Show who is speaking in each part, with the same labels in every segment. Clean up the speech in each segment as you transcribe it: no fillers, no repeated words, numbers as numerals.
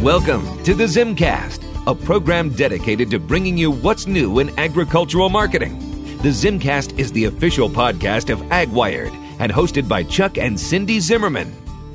Speaker 1: Welcome to the Zimcast, a program dedicated to bringing you what's new in agricultural marketing. The Zimcast is the official podcast of AgWired and hosted by Chuck and Cindy Zimmerman.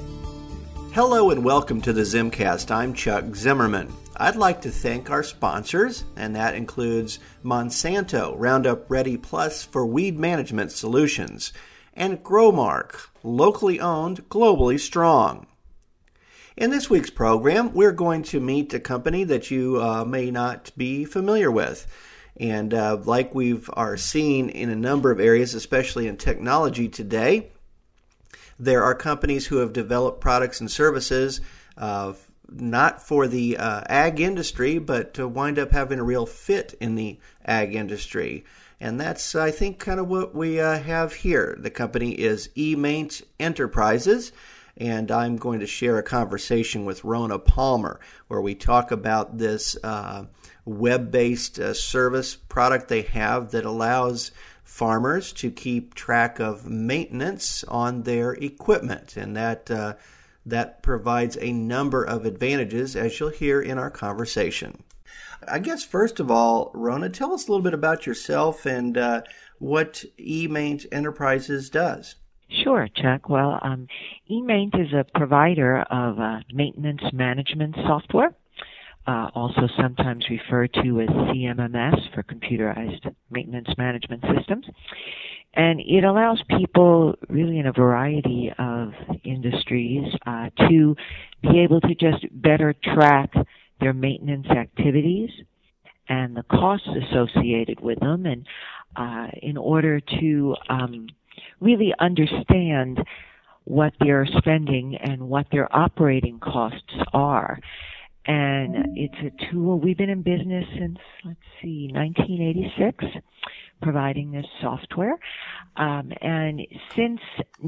Speaker 2: Hello and welcome to the Zimcast. I'm Chuck Zimmerman. I'd like to thank our sponsors, and that includes Monsanto Roundup Ready Plus for weed management solutions, and Growmark, locally owned, globally strong. In this week's program, we're going to meet a company that you may not be familiar with. And like are seeing in a number of areas, especially in technology today, there are companies who have developed products and services not for the ag industry, but to wind up having a real fit in the ag industry. And that's, I think, kind of what we have here. The company is eMaint Enterprises. And I'm going to share a conversation with Rona Palmer where we talk about this web-based service product they have that allows farmers to keep track of maintenance on their equipment. And that provides a number of advantages, as you'll hear in our conversation. I guess, first of all, Rona, tell us a little bit about yourself and what eMaint Enterprises does.
Speaker 3: Sure, Chuck. Well, eMaint is a provider of maintenance management software, also sometimes referred to as CMMS for computerized maintenance management systems. And it allows people really in a variety of industries to be able to just better track their maintenance activities and the costs associated with them, and in order to really understand what they're spending and what their operating costs are. And it's a tool. We've been in business since, 1986, providing this software. And since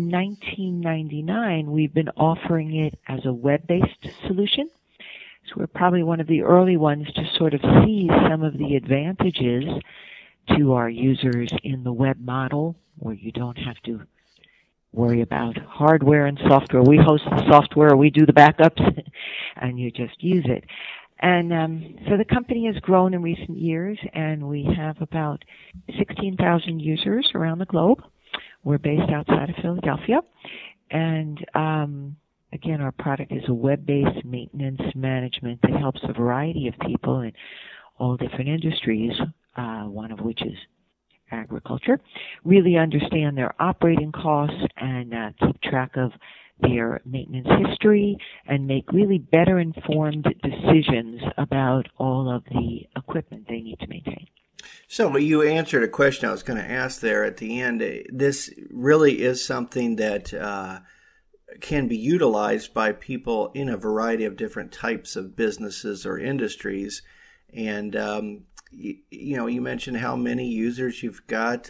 Speaker 3: 1999, we've been offering it as a web-based solution. So we're probably one of the early ones to sort of see some of the advantages to our users in the web model, where you don't have to worry about hardware and software. We host the software, we do the backups, and you just use it. And so the company has grown in recent years, and we have about 16,000 users around the globe. We're based outside of Philadelphia. And again, our product is a web-based maintenance management that helps a variety of people in all different industries, one of which is agriculture, really understand their operating costs and keep track of their maintenance history and make really better informed decisions about all of the equipment they need to maintain.
Speaker 2: So you answered a question I was going to ask there at the end. This really is something that can be utilized by people in a variety of different types of businesses or industries. And you mentioned how many users you've got.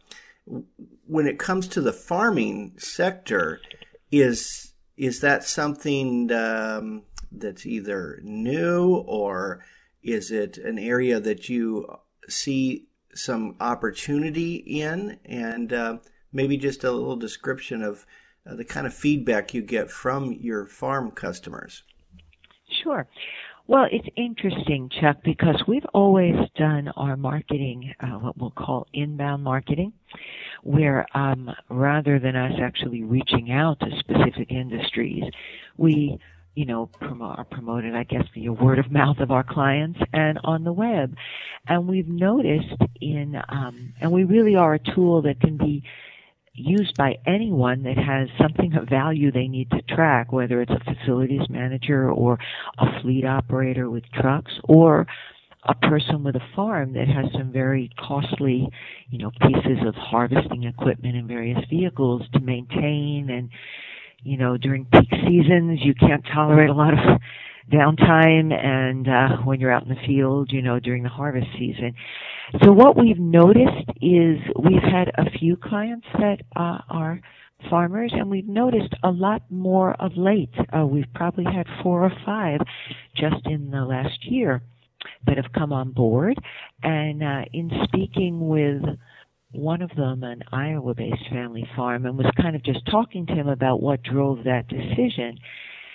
Speaker 2: When it comes to the farming sector, is that something that's either new, or is it an area that you see some opportunity in? And maybe just a little description of the kind of feedback you get from your farm customers.
Speaker 3: Sure. Well, it's interesting, Chuck, because we've always done our marketing, what we'll call inbound marketing, where rather than us actually reaching out to specific industries, we, are promoted, I guess, via word of mouth of our clients and on the web. And we've noticed and we really are a tool that can be used by anyone that has something of value they need to track, whether it's a facilities manager or a fleet operator with trucks, or a person with a farm that has some very costly, pieces of harvesting equipment and various vehicles to maintain. And, during peak seasons, you can't tolerate a lot of downtime, and when you're out in the field, during the harvest season. So what we've noticed is we've had a few clients that are farmers, and we've noticed a lot more of late. We've probably had 4 or 5 just in the last year that have come on board. And in speaking with one of them, an Iowa-based family farm, and was kind of just talking to him about what drove that decision,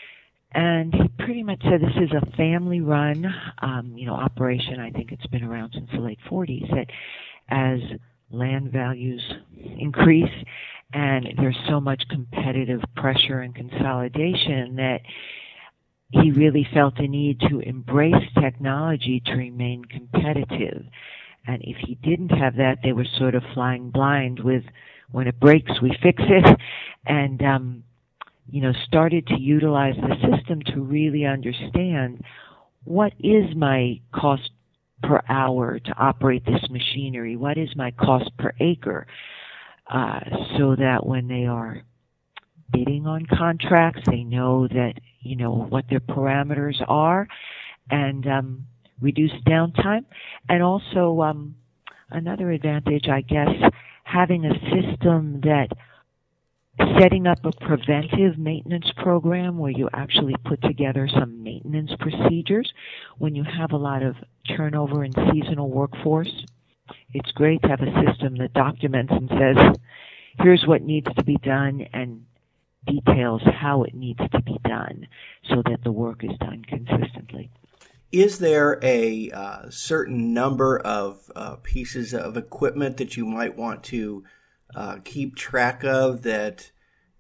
Speaker 3: And he pretty much said this is a family-run, operation. I think it's been around since the late 40s. That as land values increase and there's so much competitive pressure and consolidation, that he really felt a need to embrace technology to remain competitive. And if he didn't have that, they were sort of flying blind with, when it breaks, we fix it, and started to utilize the system to really understand what is my cost per hour to operate this machinery, what is my cost per acre, so that when they are bidding on contracts, they know that, what their parameters are, and reduce downtime. And also, another advantage, I guess, having a system that setting up a preventive maintenance program where you actually put together some maintenance procedures when you have a lot of turnover in seasonal workforce. It's great to have a system that documents and says, here's what needs to be done, and details how it needs to be done so that the work is done consistently.
Speaker 2: Is there a certain number of pieces of equipment that you might want to keep track of that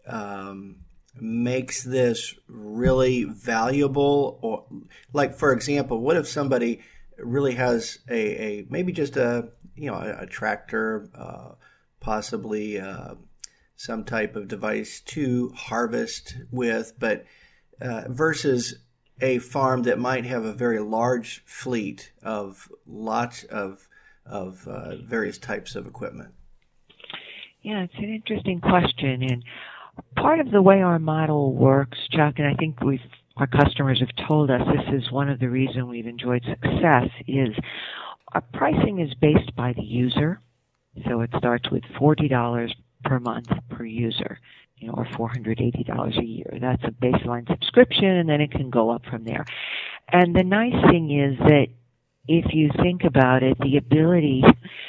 Speaker 2: makes this really valuable? Or, like, for example, what if somebody really has a maybe just a tractor, possibly some type of device to harvest with, but versus a farm that might have a very large fleet of lots of various types of equipment?
Speaker 3: Yeah, it's an interesting question, and part of the way our model works, Chuck, and I think our customers have told us this is one of the reasons we've enjoyed success, is our pricing is based by the user. So it starts with $40 per month per user, or $480 a year. That's a baseline subscription, and then it can go up from there. And the nice thing is that if you think about it, the ability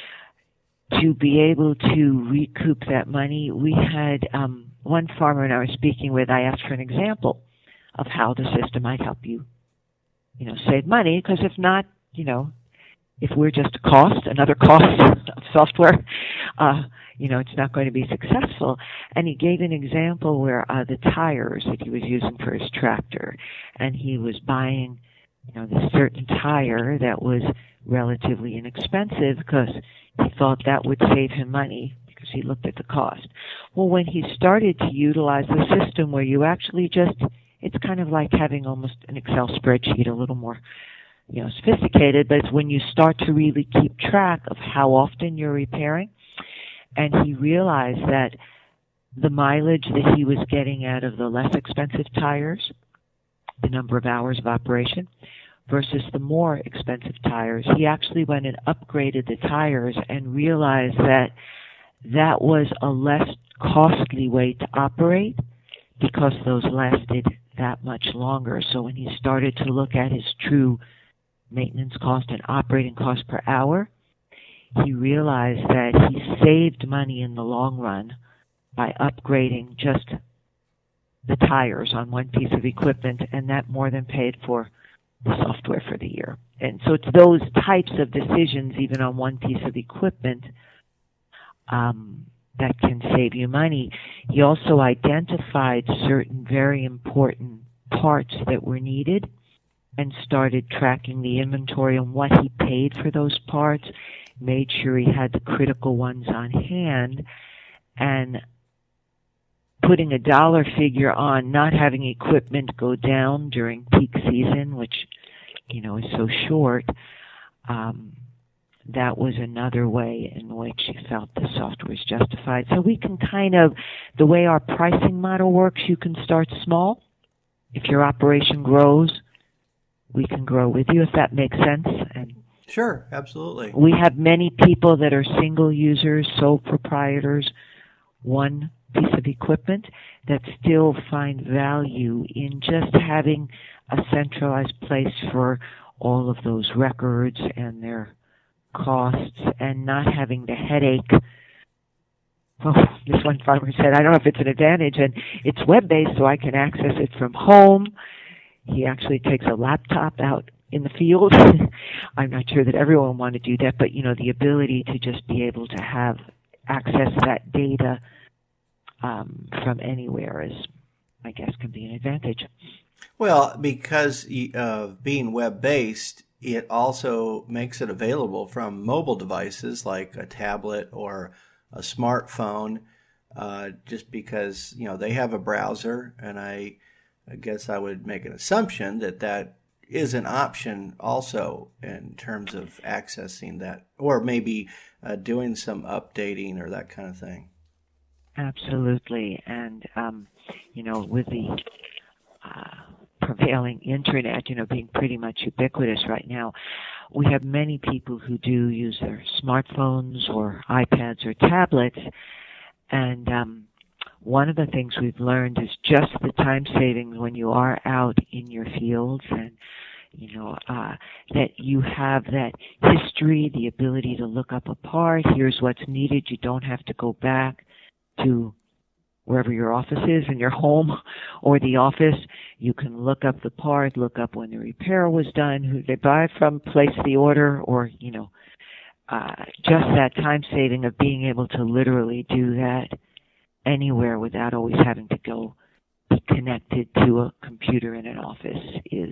Speaker 3: to be able to recoup that money, we had one farmer and I was speaking with, I asked for an example of how the system might help you, save money, because if not, if we're just another cost of software, it's not going to be successful. And he gave an example where the tires that he was using for his tractor, and he was buying, this certain tire that was relatively inexpensive because he thought that would save him money because he looked at the cost. Well, when he started to utilize the system where you actually it's kind of like having almost an Excel spreadsheet, a little more sophisticated, but it's when you start to really keep track of how often you're repairing. And he realized that the mileage that he was getting out of the less expensive tires, the number of hours of operation, versus the more expensive tires, he actually went and upgraded the tires and realized that that was a less costly way to operate because those lasted that much longer. So when he started to look at his true maintenance cost and operating cost per hour, he realized that he saved money in the long run by upgrading just the tires on one piece of equipment, and that more than paid for the software for the year. And so it's those types of decisions, even on one piece of equipment, that can save you money. He also identified certain very important parts that were needed and started tracking the inventory and what he paid for those parts, made sure he had the critical ones on hand, and putting a dollar figure on not having equipment go down during peak season, which, is so short. That was another way in which he felt the software is justified. So we can the way our pricing model works, you can start small. If your operation grows, we can grow with you, if that makes sense. And
Speaker 2: sure, absolutely.
Speaker 3: We have many people that are single users, sole proprietors, one piece of equipment, that still find value in just having a centralized place for all of those records and their costs and not having the headache. Well, this one farmer said, I don't know if it's an advantage, and it's web-based, so I can access it from home. he actually takes a laptop out in the field. I'm not sure that everyone want to do that, but the ability to just be able to have access to that data from anywhere is, I guess, can be an advantage.
Speaker 2: Well, because of being web-based, it also makes it available from mobile devices like a tablet or a smartphone, just because, they have a browser, and I guess I would make an assumption that is an option also in terms of accessing that, or maybe doing some updating or that kind of thing.
Speaker 3: Absolutely. And, with the prevailing internet, being pretty much ubiquitous right now, we have many people who do use their smartphones or iPads or tablets. And one of the things we've learned is just the time savings when you are out in your fields, and that you have that history, the ability to look up a part. Here's what's needed. You don't have to go back to wherever your office is, in your home or the office. You can look up the part, look up when the repair was done, who they buy from, place the order, or, just that time saving of being able to literally do that anywhere without always having to go be connected to a computer in an office is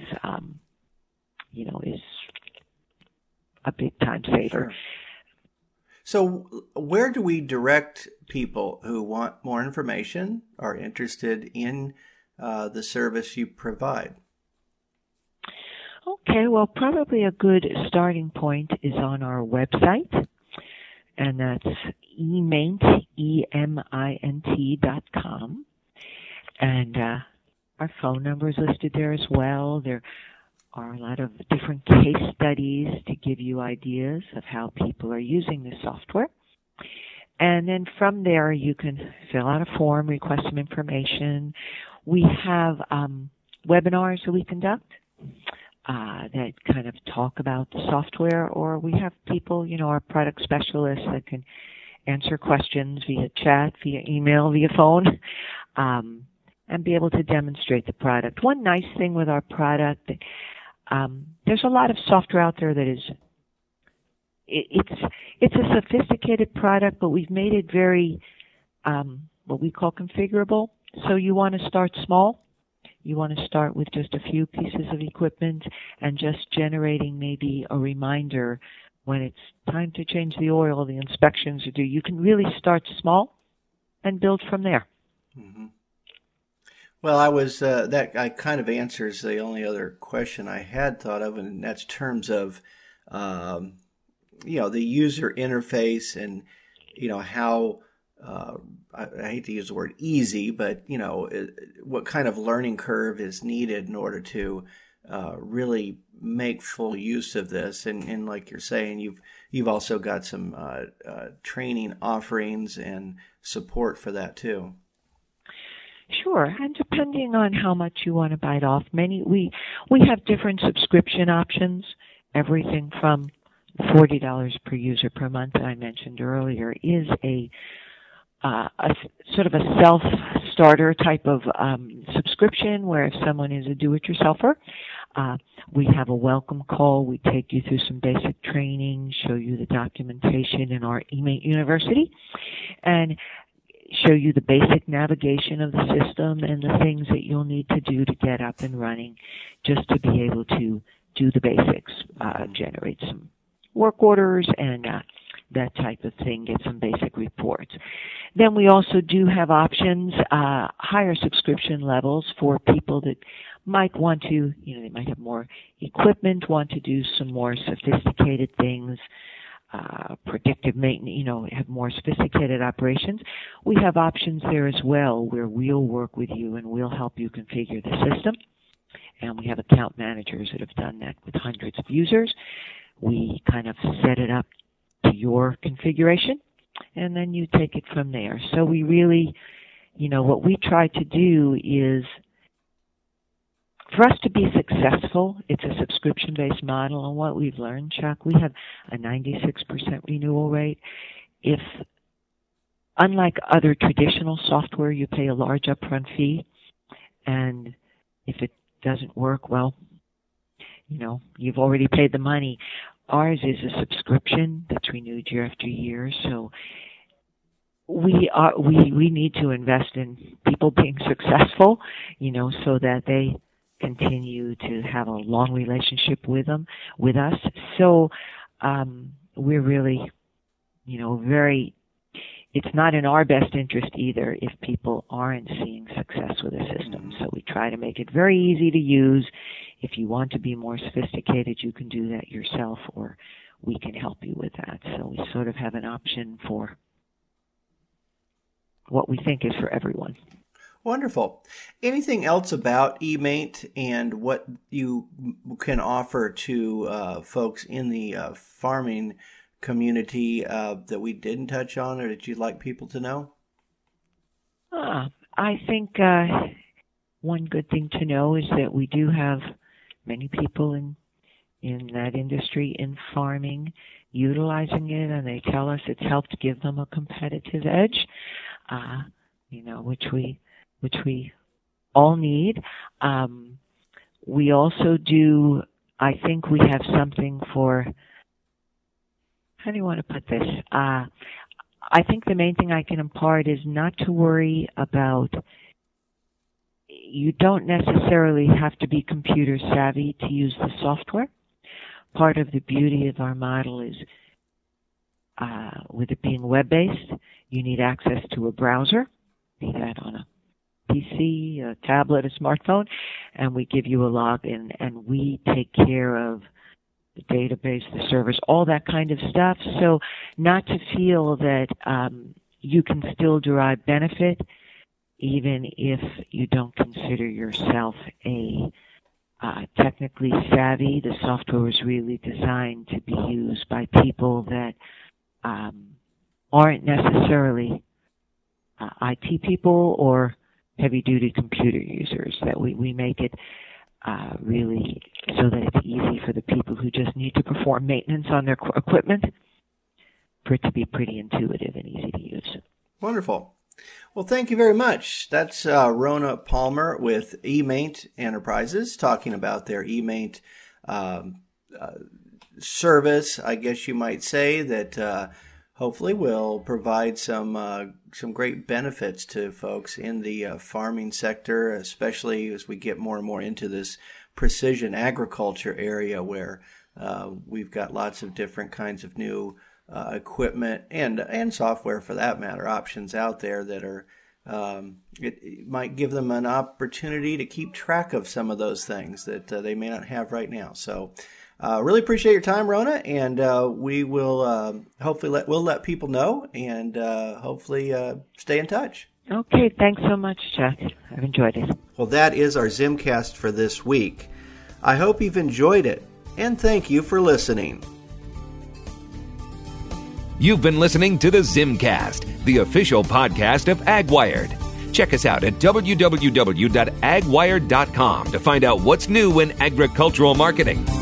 Speaker 3: a big time saver.
Speaker 2: Sure. So where do we direct people who want more information, are interested in the service you provide?
Speaker 3: Okay, well, probably a good starting point is on our website, and that's eMaint, EMINT.com. And our phone number is listed there as well. There are a lot of different case studies to give you ideas of how people are using the software. And then from there, you can fill out a form, request some information. We have webinars that we conduct that kind of talk about the software, or we have people, our product specialists that can answer questions via chat, via email, via phone, and be able to demonstrate the product. One nice thing with our product, there's a lot of software out there that is, it's a sophisticated product, but we've made it very, what we call configurable. So you want to start small. You want to start with just a few pieces of equipment and just generating maybe a reminder when it's time to change the oil, the inspections are due. You can really start small and build from there.
Speaker 2: Mm-hmm. Well, that kind of answers the only other question I had thought of, and that's terms of, the user interface and, how, I hate to use the word easy, but, what kind of learning curve is needed in order to really make full use of this. And like you're saying, you've also got some training offerings and support for that too.
Speaker 3: Sure, and depending on how much you want to bite off, we have different subscription options, everything from $40 per user per month that I mentioned earlier is a sort of a self-starter type of subscription where if someone is a do-it-yourselfer, we have a welcome call. We take you through some basic training, show you the documentation in our eMaint University, and show you the basic navigation of the system and the things that you'll need to do to get up and running just to be able to do the basics, generate some work orders and that type of thing, get some basic reports. Then we also do have options, higher subscription levels for people that might want to, they might have more equipment, want to do some more sophisticated things, predictive maintenance, have more sophisticated operations. We have options there as well where we'll work with you and we'll help you configure the system. And we have account managers that have done that with hundreds of users. We kind of set it up to your configuration, and then you take it from there. So we really, what we try to do is, for us to be successful, it's a subscription-based model, and what we've learned, Chuck, we have a 96% renewal rate. If, unlike other traditional software, you pay a large upfront fee, and if doesn't work, well, you've already paid the money. Ours is a subscription that's renewed year after year, so we need to invest in people being successful, so that they continue to have a long relationship with us. So we're really, it's not in our best interest either if people aren't seeing success with the system. So we try to make it very easy to use. If you want to be more sophisticated, you can do that yourself, or we can help you with that. So we sort of have an option for what we think is for everyone.
Speaker 2: Wonderful. Anything else about eMaint and what you can offer to folks in the farming community that we didn't touch on, or that you'd like people to know?
Speaker 3: I think one good thing to know is that we do have many people in that industry, in farming, utilizing it, and they tell us it's helped give them a competitive edge, which we all need. We also do, I think we have something for, how do you want to put this? I think the main thing I can impart is not to worry about, you don't necessarily have to be computer savvy to use the software. Part of the beauty of our model is, with it being web-based, you need access to a browser, be that on a PC, a tablet, a smartphone, and we give you a login, and we take care of the database, the servers, all that kind of stuff. So not to feel that you can still derive benefit even if you don't consider yourself a technically savvy. The software was really designed to be used by people that aren't necessarily IT people or heavy-duty computer users, that we make it really so that it's easy for the people who just need to perform maintenance on their equipment, for it to be pretty intuitive and easy to use.
Speaker 2: Wonderful. Well, thank you very much. That's Rona Palmer with eMaint Enterprises, talking about their eMaint service, I guess you might say, that hopefully will provide some great benefits to folks in the farming sector, especially as we get more and more into this precision agriculture area where we've got lots of different kinds of new equipment and software, for that matter, options out there that are it might give them an opportunity to keep track of some of those things that they may not have right now. So really appreciate your time, Rona, and we will hopefully let people know, and hopefully stay in touch.
Speaker 3: Okay, thanks so much, Chuck. I've enjoyed it.
Speaker 2: Well, that is our Zimcast for this week. I hope you've enjoyed it, and thank you for listening.
Speaker 1: You've been listening to the Zimcast, the official podcast of AgWired. Check us out at www.agwired.com to find out what's new in agricultural marketing.